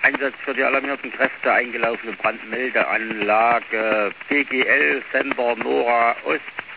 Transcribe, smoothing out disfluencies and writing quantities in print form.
Einsatz für die alarmierten Kräfte eingelaufene Brandmeldeanlage PGL Sender Nora Ost